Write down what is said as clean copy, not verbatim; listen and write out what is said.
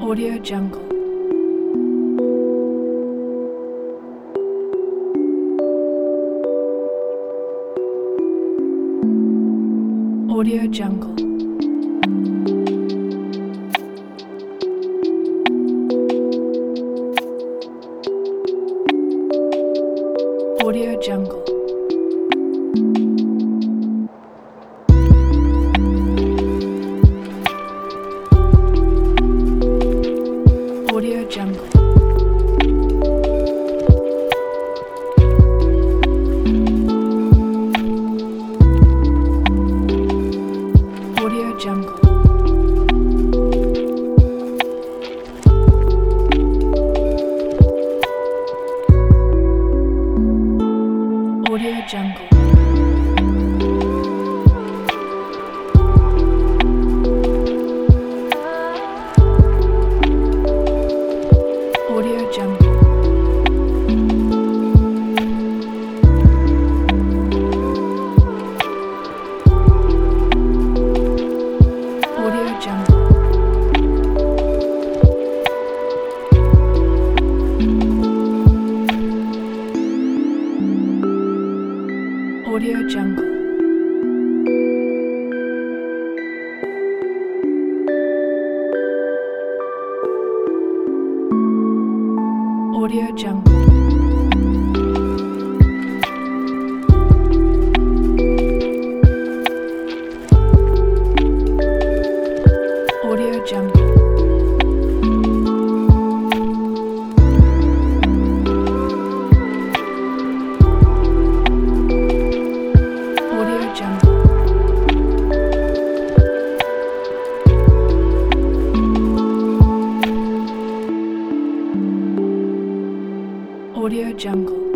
Audio Jungle. Audio Jungle. Audio Jungle. Audio Jungle. Audio Jungle. Audio Jungle. Audio Jungle. Audio Jungle. Audio Jungle. Audio Jungle. Audio Jungle. Audio Jungle. Audio Jungle.